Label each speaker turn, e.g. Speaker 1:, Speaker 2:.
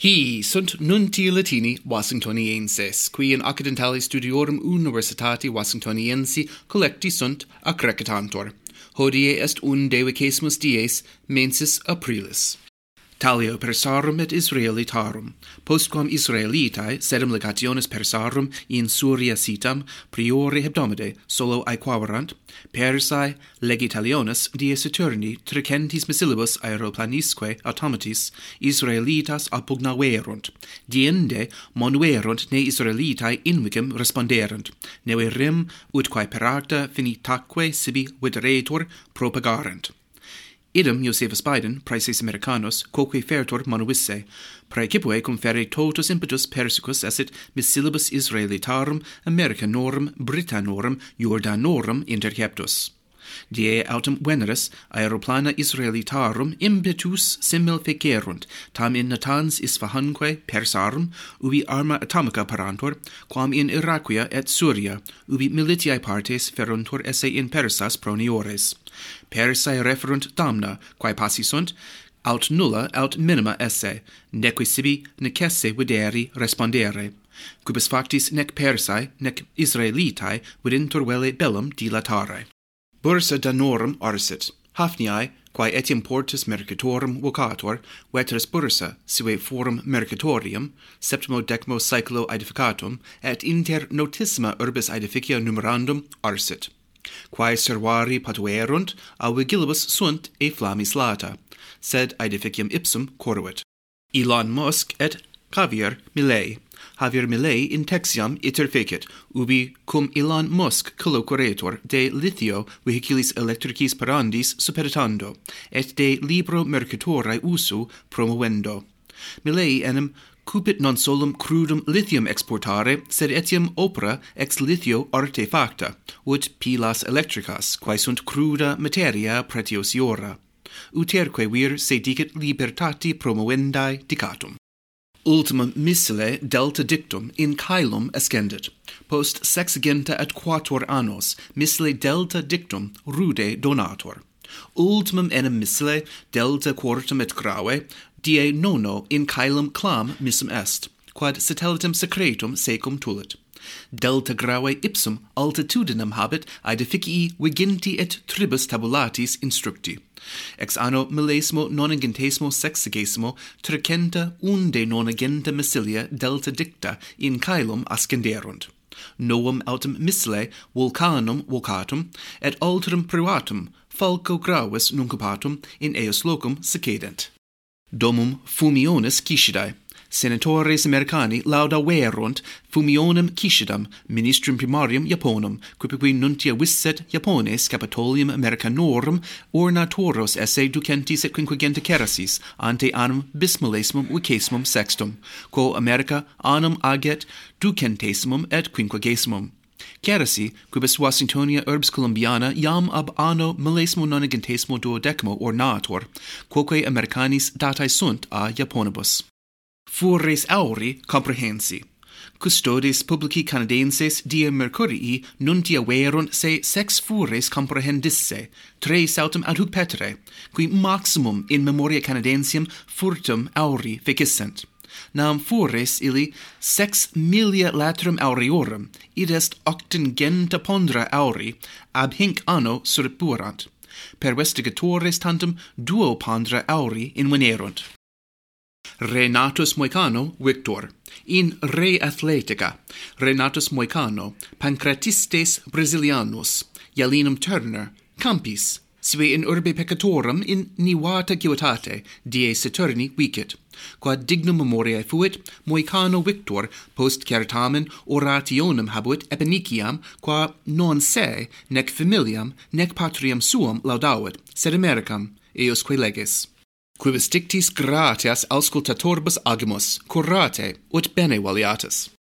Speaker 1: Hi sunt nunti Latini Washingtonienses, qui in accidentali studiorum universitati Washingtoniensi collecti sunt accrecitantur. Hodie est undecesimus dies mensis aprilis. Talio persarum et Israelitarum, postquam Israelitae sedem legationes persarum in Suria sitam priore hebdomade solo aequaverant, Persae legitaliones die Saturni tricentis missilibus aeroplanisque automatis Israelitas appugnaverunt, diende monuerunt ne Israelitae invicem responderunt, neque rem utquae per acta finitaque sibi videretur propagarunt. Idem Josephus Biden, praeses Americanos, quoque fertur manuisse, praecipue confere totus impetus persicus esset missilibus Israelitarum, Americanorum, Britannorum, Jordanorum interceptus. Die autem Veneris aeroplana Israelitarum impetus simil fecerunt, tam in natans Isfahanque persarum, ubi arma atomica parantur, quam in Iraquia et Suria, ubi militiae partes feruntur esse in Persas proniores. Persae referunt damna, quae passi sunt, aut nulla aut minima esse, neque sibi necesse videri respondere. Quibus factis nec Persae, nec Israelitae vidintur velle bellum dilatare. Bursa Danorum arsit, Hafniae, quae etiam portus mercatorum vocator, veteris bursa, sive forum mercatorium, septimo decimo saeculo aedificatum, et inter notissima urbis aedificia numerandum arsit. Quae servari patuerunt, a vigilibus sunt e flammis lata, sed aedificium ipsum corruit. Elon Musk et Javier Milei in Texiam iter fecit, ubi cum Elon Musk colloqueretur de lithio vehiculis electricis parandis supeditando, et de libro mercatorae usu promovendo. Milei enim cupit non solum crudum lithium exportare, sed etiam opera ex lithio artefacta, ut pilas electricas, quae sunt cruda materia pretiosiora. Uterque vir se dicit libertati promovendae dicatum. Ultima missile delta dictum in caelum escendit. Post sexagenta et quator annos missile delta dictum rude donator. Ultimum enim missile delta quartum et grave die nono in caelum clam missum est, quad satellitum secretum secum tulit. Delta grave ipsum altitudinem habet aedificii viginti et tribus tabulatis instructi. Ex anno millesimo nonagentesimo sexagesimo trecenta unde nonagenta missilia delta dicta in caelum ascenderunt. Novum autem missile vulcanum vocatum, et alterum privatum falco gravis nuncupatum in eos locum secedent. Domum fumionis Cicidae. Senatores Americani laudaverunt fumionem Cicidam, ministrum primarium Japonum, quipiqui nuntia visset Japones Capitolium Americanorum ornatoros esse ducentis et quinquagenta cerasis ante annum bismillesimum vicesimum sextum, quo America annum aget ducentesimum et quinquagesimum. Cerasi, quibus Washingtonia urbs Columbiana iam ab anno millesimo nonagentesimo duodecimo ornator, quoque Americanis datae sunt a Japonibus. Fures auri comprehensi. Custodes publici Canadenses die Mercurii nuntia verunt se sex fures comprehendisse, tres autem ad hoc petere, qui maximum in memoria Canadensium furtum auri fecissent. Nam fures illi 6,000,000 laterum aureorum, id est octingenta pondera auri, ab hinc anno surpuerant. Per vestigatores tantum duo pondera auri invenerunt. Renatus Moicano Victor. In re athletica, Renatus Moicano, Pancratistes Brasilianus, Jalinum Turner, Campis, sive in urbe peccatorum in nivata civitate, die Saturni vicit. Quad dignum memoriae fuit, Moicano Victor post certamen orationem habuit epiniciam, qua non se, nec familiam, nec patriam suam laudavit, sed Americam, eosque leges. Quibus dictis gratias auscultatorbus agimus, curate, ut bene valiatus.